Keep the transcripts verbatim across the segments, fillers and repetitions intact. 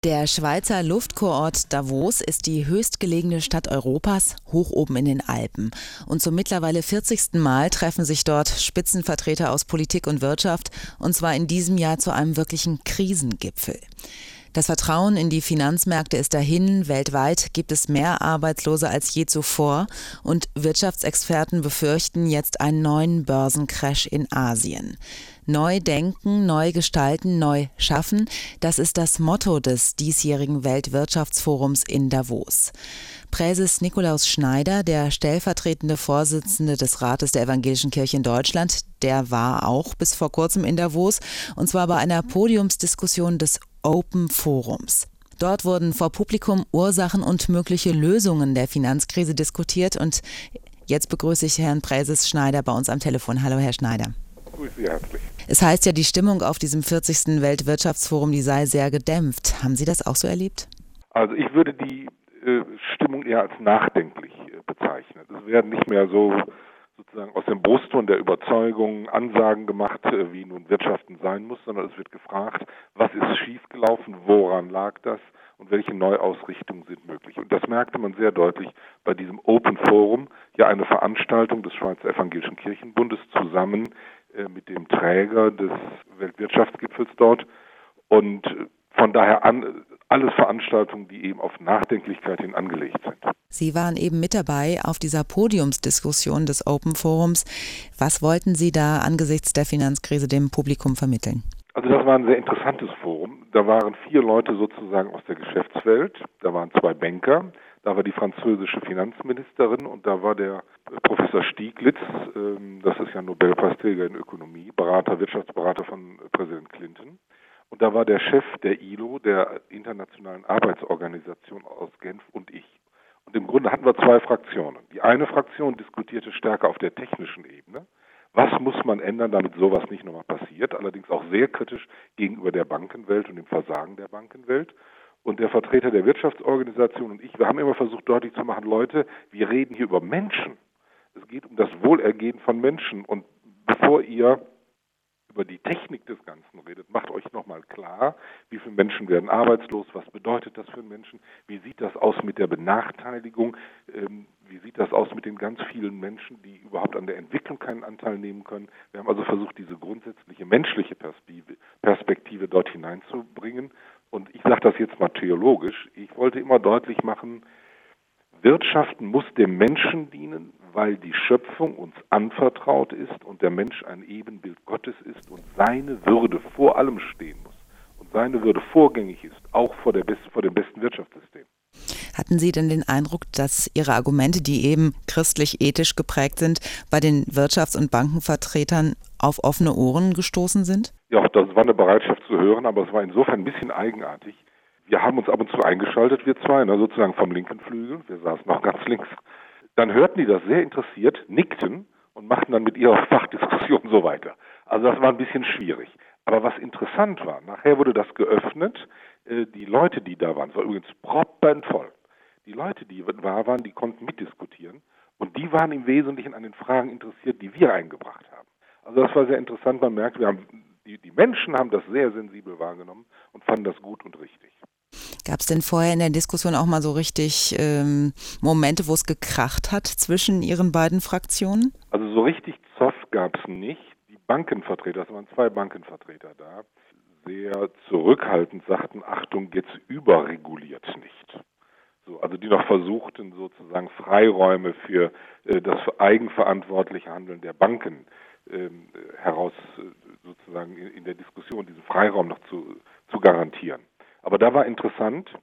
Der Schweizer Luftkurort Davos ist die höchstgelegene Stadt Europas, hoch oben in den Alpen. Und zum mittlerweile vierzigsten Mal treffen sich dort Spitzenvertreter aus Politik und Wirtschaft, und zwar in diesem Jahr zu einem wirklichen Krisengipfel. Das Vertrauen in die Finanzmärkte ist dahin. Weltweit gibt es mehr Arbeitslose als je zuvor. Und Wirtschaftsexperten befürchten jetzt einen neuen Börsencrash in Asien. Neu denken, neu gestalten, neu schaffen, das ist das Motto des diesjährigen Weltwirtschaftsforums in Davos. Präses Nikolaus Schneider, der stellvertretende Vorsitzende des Rates der Evangelischen Kirche in Deutschland, der war auch bis vor kurzem in Davos, und zwar bei einer Podiumsdiskussion des Open Forums. Dort wurden vor Publikum Ursachen und mögliche Lösungen der Finanzkrise diskutiert, und jetzt begrüße ich Herrn Präses Schneider bei uns am Telefon. Hallo, Herr Schneider. Grüße Sie herzlich. Es heißt ja, die Stimmung auf diesem vierzigsten Weltwirtschaftsforum, die sei sehr gedämpft. Haben Sie das auch so erlebt? Also ich würde die äh, Stimmung eher als nachdenklich äh, bezeichnen. Es werden nicht mehr so sozusagen aus dem Brustton der Überzeugung Ansagen gemacht, äh, wie nun Wirtschaften sein muss, sondern es wird gefragt, was ist schiefgelaufen, woran lag das und welche Neuausrichtungen sind möglich. Und das merkte man sehr deutlich bei diesem Open Forum, ja eine Veranstaltung des Schweizer Evangelischen Kirchenbundes zusammen mit dem Träger des Weltwirtschaftsgipfels dort, und von daher an alles Veranstaltungen, die eben auf Nachdenklichkeit hin angelegt sind. Sie waren eben mit dabei auf dieser Podiumsdiskussion des Open Forums. Was wollten Sie da angesichts der Finanzkrise dem Publikum vermitteln? Also das war ein sehr interessantes Forum. Da waren vier Leute sozusagen aus der Geschäftswelt, da waren zwei Banker, da war die französische Finanzministerin und da war der Professor Stieglitz, das ist ja Nobelpreisträger in Ökonomie, Berater, Wirtschaftsberater von Präsident Clinton. Und da war der Chef der I L O, der Internationalen Arbeitsorganisation aus Genf, und ich. Und im Grunde hatten wir zwei Fraktionen. Die eine Fraktion diskutierte stärker auf der technischen Ebene. Was muss man ändern, damit sowas nicht nochmal passiert? Allerdings auch sehr kritisch gegenüber der Bankenwelt und dem Versagen der Bankenwelt. Und der Vertreter der Wirtschaftsorganisation und ich, wir haben immer versucht deutlich zu machen, Leute, wir reden hier über Menschen. Es geht um das Wohlergehen von Menschen. Und bevor ihr über die Technik des Ganzen redet, macht euch nochmal klar, wie viele Menschen werden arbeitslos, was bedeutet das für einen Menschen, wie sieht das aus mit der Benachteiligung, ähm, wie sieht das aus mit den ganz vielen Menschen, die überhaupt an der Entwicklung keinen Anteil nehmen können. Wir haben also versucht, diese grundsätzliche menschliche Perspektive, Perspektive dort hineinzubringen. Und ich sage das jetzt mal theologisch, ich wollte immer deutlich machen, Wirtschaften muss dem Menschen dienen, weil die Schöpfung uns anvertraut ist und der Mensch ein Ebenbild Gottes ist und seine Würde vor allem stehen muss und seine Würde vorgängig ist, auch vor, der Best, vor dem besten Wirtschaftssystem. Hatten Sie denn den Eindruck, dass Ihre Argumente, die eben christlich-ethisch geprägt sind, bei den Wirtschafts- und Bankenvertretern auf offene Ohren gestoßen sind? Ja, das war eine Bereitschaft zu hören, aber es war insofern ein bisschen eigenartig. Wir haben uns ab und zu eingeschaltet, wir zwei, ne, sozusagen vom linken Flügel, wir saßen noch ganz links. Dann hörten die das sehr interessiert, nickten und machten dann mit ihrer Fachdiskussion so weiter. Also das war ein bisschen schwierig. Aber was interessant war, nachher wurde das geöffnet, äh, die Leute, die da waren, es war übrigens proppenvoll. Die Leute, die da waren, die konnten mitdiskutieren und die waren im Wesentlichen an den Fragen interessiert, die wir eingebracht haben. Also das war sehr interessant, man merkt, wir haben, die, die Menschen haben das sehr sensibel wahrgenommen und fanden das gut und richtig. Gab es denn vorher in der Diskussion auch mal so richtig ähm, Momente, wo es gekracht hat zwischen Ihren beiden Fraktionen? Also so richtig Zoff gab es nicht. Die Bankenvertreter, es waren zwei Bankenvertreter da, sehr zurückhaltend sagten, Achtung, jetzt überreguliert nicht. So, also die noch versuchten sozusagen Freiräume für äh, das eigenverantwortliche Handeln der Banken äh, heraus äh, sozusagen in, in der Diskussion diesen Freiraum noch zu, zu garantieren. Aber da war interessant,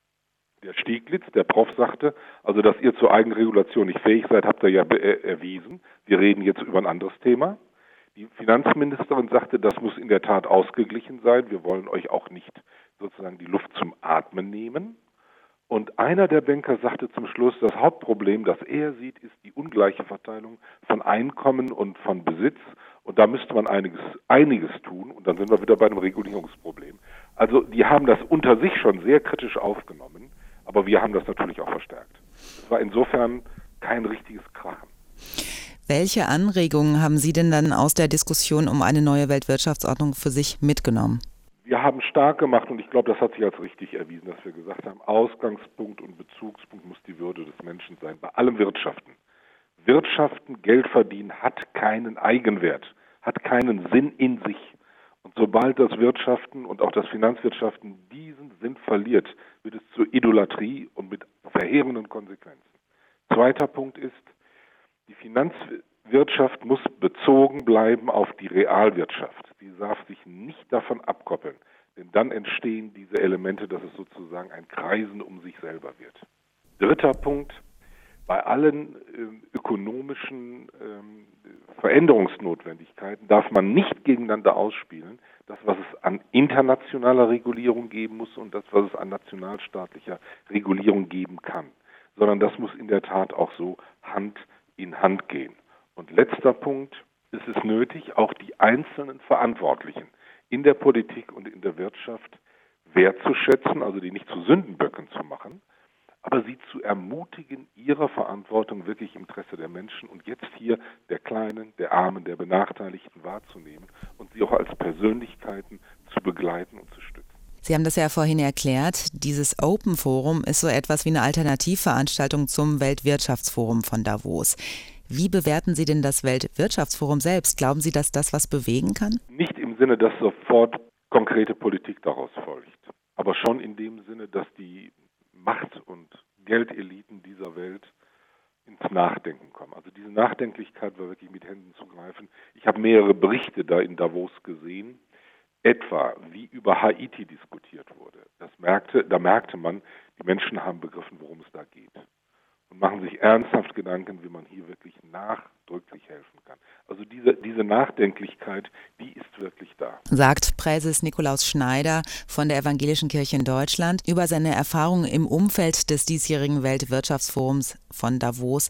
der Stieglitz, der Prof sagte, also dass ihr zur Eigenregulation nicht fähig seid, habt ihr ja be- erwiesen. Wir reden jetzt über ein anderes Thema. Die Finanzministerin sagte, das muss in der Tat ausgeglichen sein. Wir wollen euch auch nicht sozusagen die Luft zum Atmen nehmen. Und einer der Banker sagte zum Schluss, das Hauptproblem, das er sieht, ist die ungleiche Verteilung von Einkommen und von Besitz. Und da müsste man einiges, einiges tun. Und dann sind wir wieder bei einem Regulierungsproblem. Also die haben das unter sich schon sehr kritisch aufgenommen, aber wir haben das natürlich auch verstärkt. Es war insofern kein richtiges Krachen. Welche Anregungen haben Sie denn dann aus der Diskussion um eine neue Weltwirtschaftsordnung für sich mitgenommen? Wir haben stark gemacht und ich glaube, das hat sich als richtig erwiesen, dass wir gesagt haben, Ausgangspunkt und Bezugspunkt muss die Würde des Menschen sein, bei allem Wirtschaften. Wirtschaften, Geld verdienen hat keinen Eigenwert, hat keinen Sinn in sich. Und sobald das Wirtschaften und auch das Finanzwirtschaften diesen Sinn verliert, wird es zur Idolatrie und mit verheerenden Konsequenzen. Zweiter Punkt ist, die Finanzwirtschaft muss bezogen bleiben auf die Realwirtschaft. Sie darf sich nicht davon abkoppeln, denn dann entstehen diese Elemente, dass es sozusagen ein Kreisen um sich selber wird. Dritter Punkt, bei allen äh, ökonomischen ähm, Veränderungsnotwendigkeiten darf man nicht gegeneinander ausspielen, das, was es an internationaler Regulierung geben muss und das, was es an nationalstaatlicher Regulierung geben kann, sondern das muss in der Tat auch so Hand in Hand gehen. Und letzter Punkt, es ist nötig, auch die einzelnen Verantwortlichen in der Politik und in der Wirtschaft wertzuschätzen, also die nicht zu Sündenböcken zu machen, aber sie zu ermutigen, ihre Verantwortung wirklich im Interesse der Menschen und jetzt hier der Kleinen, der Armen, der Benachteiligten wahrzunehmen und sie auch als Persönlichkeiten zu begleiten und zu stützen. Sie haben das ja vorhin erklärt, dieses Open Forum ist so etwas wie eine Alternativveranstaltung zum Weltwirtschaftsforum von Davos. Wie bewerten Sie denn das Weltwirtschaftsforum selbst? Glauben Sie, dass das was bewegen kann? Nicht im Sinne, dass sofort konkrete Politik daraus folgt, aber schon in dem Sinne, dass die Macht- und Geldeliten dieser Welt ins Nachdenken kommen. Also diese Nachdenklichkeit war wirklich mit Händen zu greifen. Ich habe mehrere Berichte da in Davos gesehen, etwa wie über Haiti diskutiert wurde. Das merkte, da merkte man, die Menschen haben begriffen, worum es da geht. Und machen sich ernsthaft Gedanken, wie man hier wirklich nachdrücklich helfen kann. Also diese, diese Nachdenklichkeit, die ist wirklich da. Sagt Präses Nikolaus Schneider von der Evangelischen Kirche in Deutschland über seine Erfahrungen im Umfeld des diesjährigen Weltwirtschaftsforums von Davos